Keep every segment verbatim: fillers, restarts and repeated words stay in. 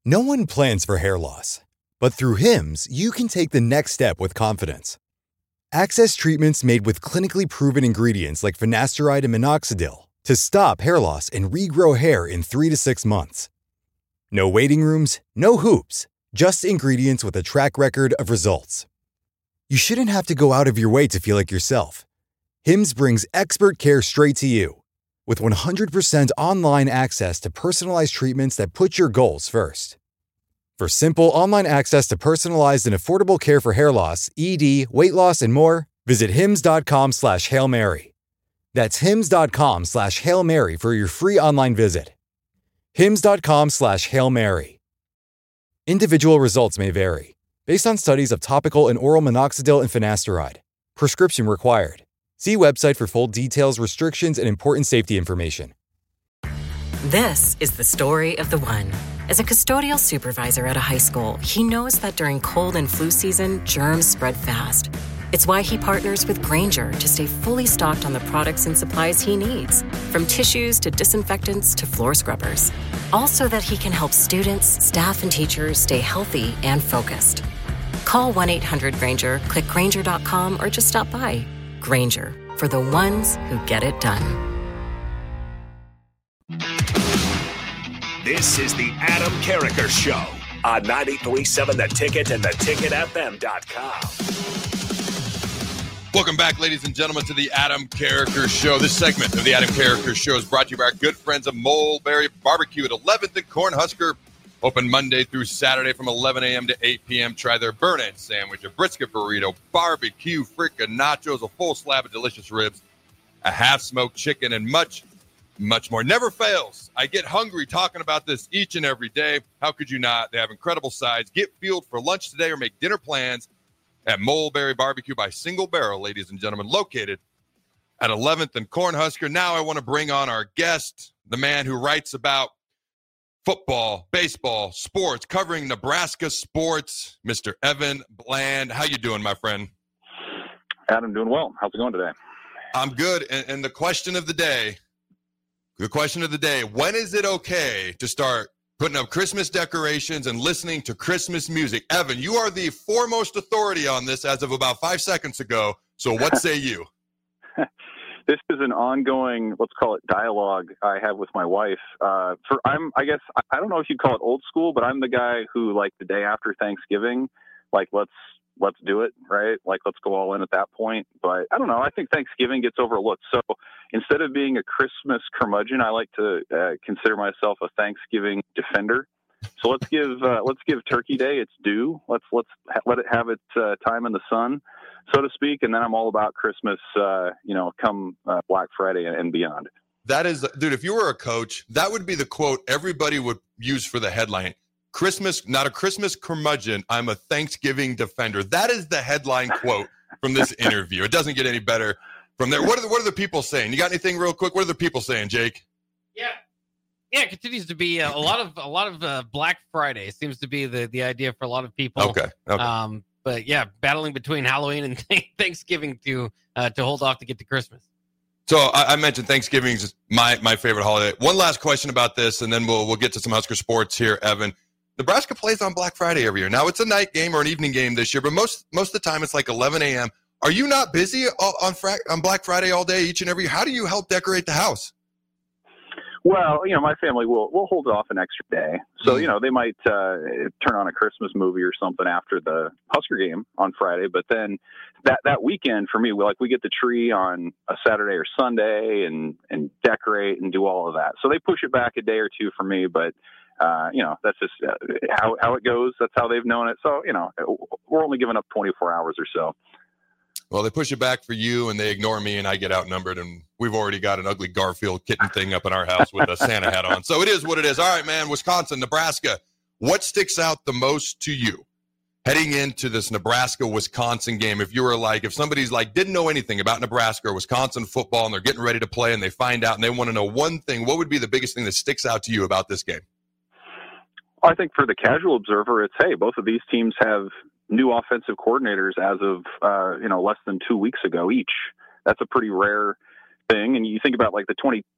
No one plans for hair loss, but through Hims, you can take the next step with confidence. Access treatments made with clinically proven ingredients like finasteride and minoxidil to stop hair loss and regrow hair in three to six months. No waiting rooms, no hoops, just ingredients with a track record of results. You shouldn't have to go out of your way to feel like yourself. Hims brings expert care straight to you. With one hundred percent online access to personalized treatments that put your goals first. For simple online access to personalized and affordable care for hair loss, E D, weight loss, and more, visit hims.com slash Hail Mary. That's hims.com slash Hail Mary for your free online visit. hims.com slash Hail Mary. Individual results may vary, based on studies of topical and oral minoxidil and finasteride. Prescription required. See website for full details, restrictions, and important safety information. This is the story of the one. As a custodial supervisor at a high school, he knows that during cold and flu season, germs spread fast. It's why he partners with Grainger to stay fully stocked on the products and supplies he needs, from tissues to disinfectants to floor scrubbers. All so that he can help students, staff, and teachers stay healthy and focused. Call one eight hundred Grainger, click Grainger dot com, or just stop by. Grainger, for the ones who get it done. This is the Adam Carricker Show on ninety-three point seven The Ticket and the ticket f m dot com. Welcome back, ladies and gentlemen, to the Adam Carricker Show. This segment of the Adam Carricker Show is brought to you by our good friends of Mulberry Barbecue at eleventh and Cornhusker. Open Monday through Saturday from eleven a.m. to eight p.m. Try their burn-in sandwich, a brisket burrito, barbecue frickin' nachos, a full slab of delicious ribs, a half-smoked chicken, and much, much more. Never fails. I get hungry talking about this each and every day. How could you not? They have incredible sides. Get fueled for lunch today or make dinner plans at Mulberry Barbecue by Single Barrel, ladies and gentlemen, located at eleventh and Cornhusker. Now I want to bring on our guest, the man who writes about football, baseball, sports, covering Nebraska sports, Mister Evan Bland. How you doing, my friend? Adam, doing well. How's it going today? I'm good. And, and the question of the day, the question of the day, when is it okay to start putting up Christmas decorations and listening to Christmas music? Evan, you are the foremost authority on this as of about five seconds ago. So what say you? This is an ongoing, let's call it dialogue I have with my wife. Uh, for I'm, I guess, I don't know if you'd call it old school, but I'm the guy who, like, the day after Thanksgiving, like, let's let's do it, right? Like, let's go all in at that point. But I don't know. I think Thanksgiving gets overlooked. So instead of being a Christmas curmudgeon, I like to uh, consider myself a Thanksgiving defender. So let's give uh, let's give Turkey Day its due. Let's let's ha- let it have its uh, time in the sun, so to speak. And then I'm all about Christmas, uh, you know, come uh, Black Friday and, and beyond. That is, dude, if you were a coach, that would be the quote everybody would use for the headline. Christmas, not a Christmas curmudgeon, I'm a Thanksgiving defender. That is the headline quote from this interview. It doesn't get any better from there. What are the, what are the people saying? You got anything real quick? What are the people saying, Jake? Yeah. Yeah, it continues to be uh, a lot of a lot of uh, Black Friday seems to be the, the idea for a lot of people. Okay. okay. Um, but yeah, battling between Halloween and Thanksgiving to uh, to hold off to get to Christmas. So I, I mentioned Thanksgiving is my my favorite holiday. One last question about this, and then we'll we'll get to some Husker sports here, Evan. Nebraska plays on Black Friday every year. Now it's a night game or an evening game this year, but most most of the time it's like eleven a.m. Are you not busy on on, on Black Friday all day each and every year? How do you help decorate the house? Well, you know, my family will will hold off an extra day. So, you know, they might uh, turn on a Christmas movie or something after the Husker game on Friday. But then that, that weekend for me, we like we get the tree on a Saturday or Sunday and, and decorate and do all of that. So they push it back a day or two for me. But, uh, you know, that's just uh, how, how it goes. That's how they've known it. So, you know, we're only giving up twenty-four hours or so. Well, they push it back for you, and they ignore me, and I get outnumbered, and we've already got an ugly Garfield kitten thing up in our house with a Santa hat on. So it is what it is. All right, man, Wisconsin, Nebraska, what sticks out the most to you heading into this Nebraska-Wisconsin game? If you were like, if somebody's like, didn't know anything about Nebraska or Wisconsin football, and they're getting ready to play, and they find out, and they want to know one thing, what would be the biggest thing that sticks out to you about this game? I think for the casual observer, it's, hey, both of these teams have new offensive coordinators as of, uh, you know, less than two weeks ago each. That's a pretty rare thing. And you think about like the twenty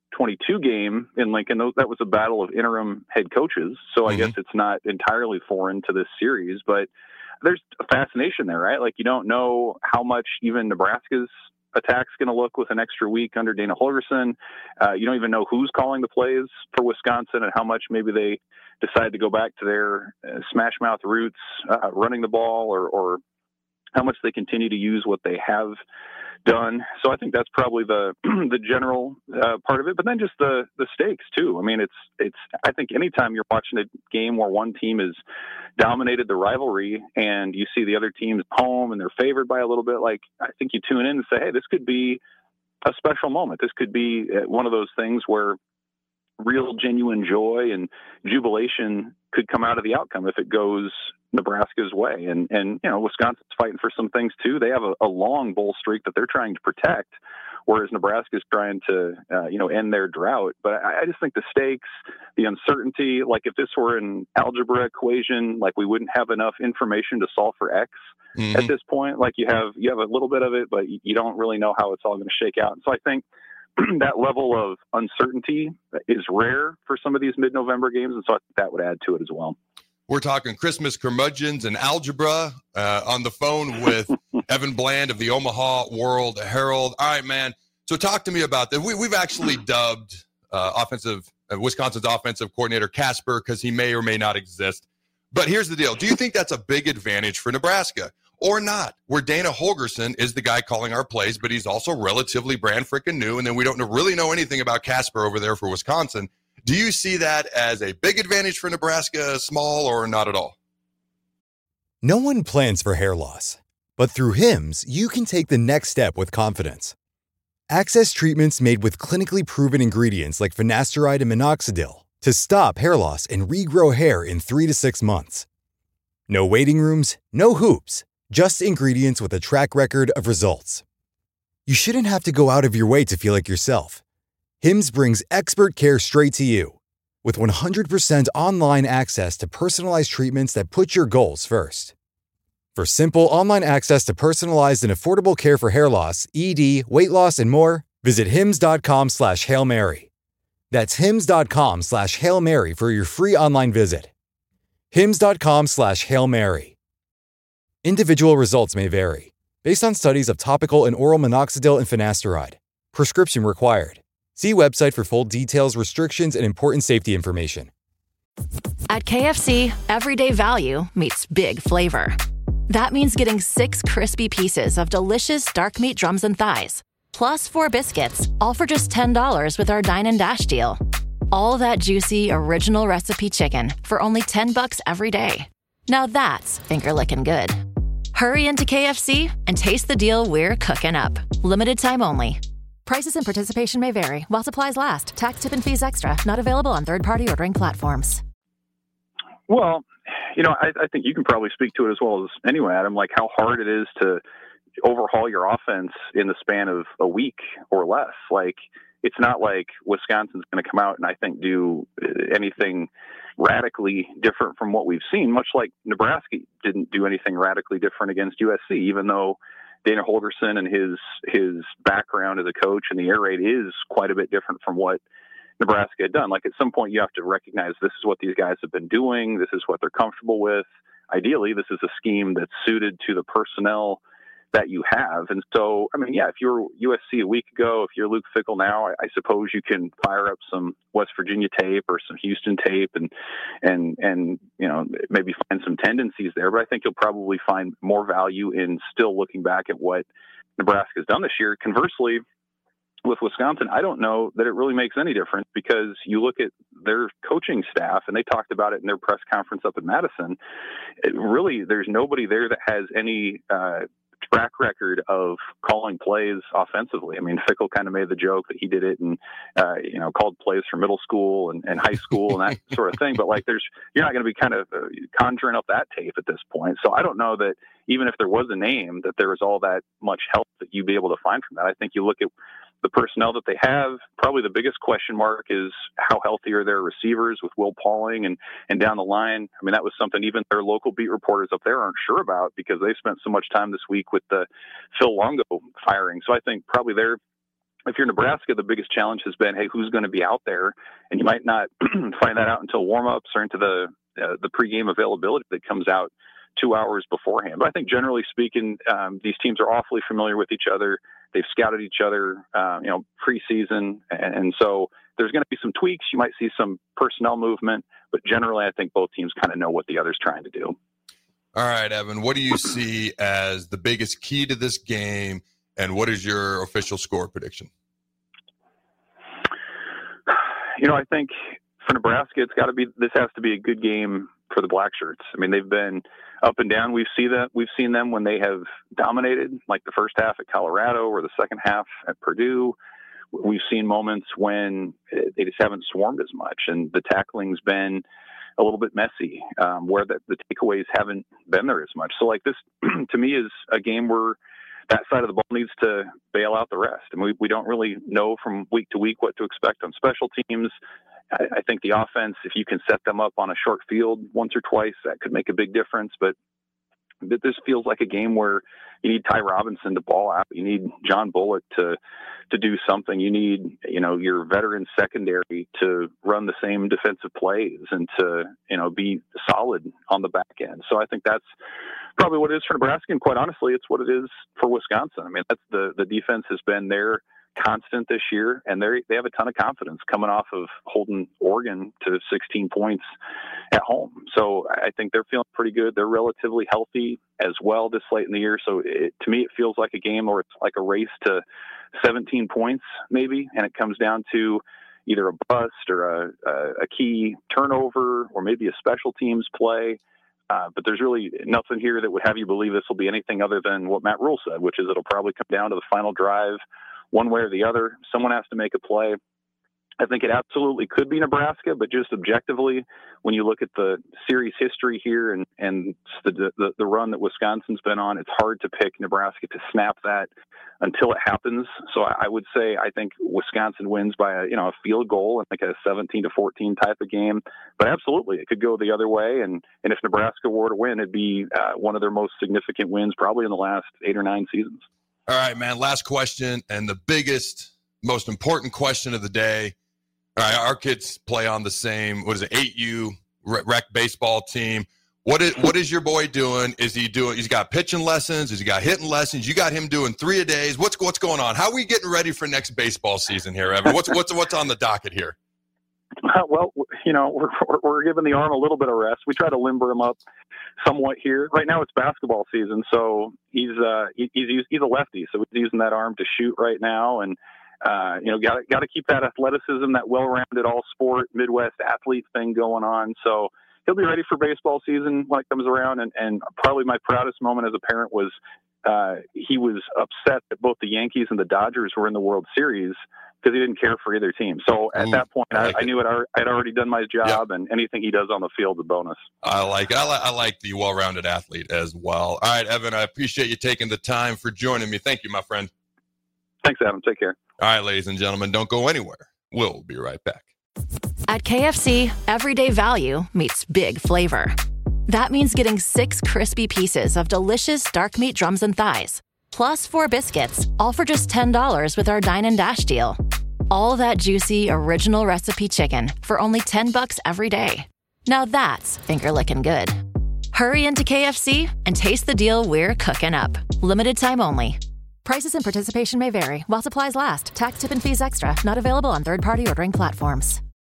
twenty-two game in Lincoln, that was a battle of interim head coaches. So I mm-hmm. guess it's not entirely foreign to this series, but there's a fascination there, right? Like, you don't know how much even Nebraska's attack's going to look with an extra week under Dana Holgorsen. Uh, you don't even know who's calling the plays for Wisconsin and how much maybe they decide to go back to their uh, smash mouth roots, uh, running the ball, or, or how much they continue to use what they have done. So I think that's probably the the general uh, part of it. But then just the the stakes too. I mean, it's it's. I think anytime you're watching a game where one team has dominated the rivalry and you see the other team's home and they're favored by a little bit, like, I think you tune in and say, hey, this could be a special moment. This could be one of those things where real genuine joy and jubilation could come out of the outcome if it goes Nebraska's way. And, and, you know, Wisconsin's fighting for some things too. They have a, a long bowl streak that they're trying to protect, whereas Nebraska's trying to, uh, you know, end their drought. But I, I just think the stakes, the uncertainty, like if this were an algebra equation, like we wouldn't have enough information to solve for X mm-hmm. at this point. Like you have, you have a little bit of it, but you don't really know how it's all going to shake out. And so I think that level of uncertainty is rare for some of these mid-November games, and so I think that would add to it as well. We're talking Christmas curmudgeons and algebra uh, on the phone with Evan Bland of the Omaha World Herald. All right, man. So talk to me about that. We, we've actually dubbed uh, offensive uh, Wisconsin's offensive coordinator Casper because he may or may not exist. But here's the deal. Do you think that's a big advantage for Nebraska? Or not, where Dana Holgorsen is the guy calling our plays, but he's also relatively brand freaking new, and then we don't really know anything about Casper over there for Wisconsin. Do you see that as a big advantage for Nebraska, small, or not at all? No one plans for hair loss, but through Hims, you can take the next step with confidence. Access treatments made with clinically proven ingredients like finasteride and minoxidil to stop hair loss and regrow hair in three to six months. No waiting rooms, no hoops. Just ingredients with a track record of results. You shouldn't have to go out of your way to feel like yourself. Hims brings expert care straight to you. With one hundred percent online access to personalized treatments that put your goals first. For simple online access to personalized and affordable care for hair loss, E D, weight loss, and more, visit hims.com slash Hail Mary. That's hims.com slash Hail Mary for your free online visit. hims.com slash Hail Mary. Individual results may vary, based on studies of topical and oral minoxidil and finasteride. Prescription required. See website for full details, restrictions, and important safety information. At K F C, everyday value meets big flavor. That means getting six crispy pieces of delicious dark meat drums and thighs, plus four biscuits, all for just ten dollars with our Dine and Dash deal. All that juicy, original recipe chicken for only ten bucks every day. Now that's finger-licking good. Hurry into K F C and taste the deal we're cooking up. Limited time only. Prices and participation may vary while supplies last. Tax, tip, and fees extra. Not available on third-party ordering platforms. Well, you know, I, I think you can probably speak to it as well as anyone, Adam, like how hard it is to overhaul your offense in the span of a week or less. Like, it's not like Wisconsin's going to come out and I think do anything radically different from what we've seen, much like Nebraska didn't do anything radically different against U S C, even though Dana Holgorsen and his his background as a coach and the air raid is quite a bit different from what Nebraska had done. Like, at some point you have to recognize this is what these guys have been doing. This is what they're comfortable with. Ideally, this is a scheme that's suited to the personnel that you have. And so, I mean, yeah, if you're U S C a week ago, if you're Luke Fickell now, I, I suppose you can fire up some West Virginia tape or some Houston tape and, and, and, you know, maybe find some tendencies there. But I think you'll probably find more value in still looking back at what Nebraska's done this year. Conversely, with Wisconsin, I don't know that it really makes any difference, because you look at their coaching staff, and they talked about it in their press conference up in Madison. It really, there's nobody there that has any, uh, track record of calling plays offensively. I mean, Fickell kind of made the joke that he did it and, uh, you know, called plays for middle school and, and high school and that sort of thing. But like, there's, you're not going to be kind of uh, conjuring up that tape at this point. So I don't know that even if there was a name, that there was all that much help that you'd be able to find from that. I think you look at the personnel that they have. Probably the biggest question mark is how healthy are their receivers with Will Pauling and, and down the line. I mean, that was something even their local beat reporters up there aren't sure about, because they spent so much time this week with the Phil Longo firing. So I think probably their if you're Nebraska, the biggest challenge has been, hey, who's going to be out there? And you might not find that out until warm-ups or into the uh, the pregame availability that comes out two hours beforehand. But I think generally speaking, um, these teams are awfully familiar with each other. They've scouted each other, uh, you know, preseason. And, and so there's going to be some tweaks. You might see some personnel movement, but generally I think both teams kind of know what the other's trying to do. All right, Evan, what do you see as the biggest key to this game, and what is your official score prediction? You know, I think for Nebraska, it's got to be, this has to be a good game for the Black Shirts. I mean, they've been up and down. We've seen that. We've seen them when they have dominated, like the first half at Colorado or the second half at Purdue. We've seen moments when they just haven't swarmed as much, and the tackling's been a little bit messy, um, where the, the takeaways haven't been there as much. So, like this, to me, is a game where that side of the ball needs to bail out the rest. And we, we don't really know from week to week what to expect on special teams. I, I think the offense, if you can set them up on a short field once or twice, that could make a big difference. But this feels like a game where you need Ty Robinson to ball out. You need John Bullock to to do something. You need, you know, your veteran secondary to run the same defensive plays and to, you know, be solid on the back end. So I think that's probably what it is for Nebraska. And quite honestly, it's what it is for Wisconsin. I mean, that's the, the defense has been their constant this year, and they they have a ton of confidence coming off of holding Oregon to sixteen points at home. So I think they're feeling pretty good. They're relatively healthy as well this late in the year. So it, to me, it feels like a game where it's like a race to seventeen points maybe, and it comes down to either a bust or a, a, a key turnover or maybe a special teams play. Uh, but there's really nothing here that would have you believe this will be anything other than what Matt Rhule said, which is it'll probably come down to the final drive one way or the other. Someone has to make a play. I think it absolutely could be Nebraska, but just objectively, when you look at the series history here and, and the, the the run that Wisconsin's been on, it's hard to pick Nebraska to snap that until it happens. So I, I would say I think Wisconsin wins by a, you know, a field goal and like a seventeen to fourteen type of game. But absolutely, it could go the other way. And, and if Nebraska were to win, it'd be uh, one of their most significant wins probably in the last eight or nine seasons. All right, man, last question and the biggest, most important question of the day. All right, our kids play on the same, what is it, eight U rec baseball team. What is what is your boy doing? Is he doing, he's got pitching lessons? Has he got hitting lessons? You got him doing three a days. What's what's going on? How are we getting ready for next baseball season here, Evan? What's what's what's on the docket here? Uh, well, you know, we're, we're we're giving the arm a little bit of rest. We try to limber him up somewhat here. Right now it's basketball season, so he's uh he, he's he's a lefty, so he's using that arm to shoot right now, and Uh, you know, got got to keep that athleticism, that well-rounded all-sport Midwest athlete thing going on. So he'll be ready for baseball season when it comes around. And, and probably my proudest moment as a parent was uh, he was upset that both the Yankees and the Dodgers were in the World Series because he didn't care for either team. So at Ooh, that point, I, like I, I knew it, I had already done my job, yeah. and anything he does on the field is a bonus. I like I like I like the well-rounded athlete as well. All right, Evan, I appreciate you taking the time for joining me. Thank you, my friend. Thanks, Adam. Take care. All right, ladies and gentlemen, don't go anywhere. We'll be right back. At K F C, everyday value meets big flavor. That means getting six crispy pieces of delicious dark meat drums and thighs, plus four biscuits, all for just ten dollars with our Dine and Dash deal. All that juicy, original recipe chicken for only ten bucks every day. Now that's finger-licking good. Hurry into K F C and taste the deal we're cooking up. Limited time only. Prices and participation may vary while supplies last. Tax, tip, and fees extra. Not available on third-party ordering platforms.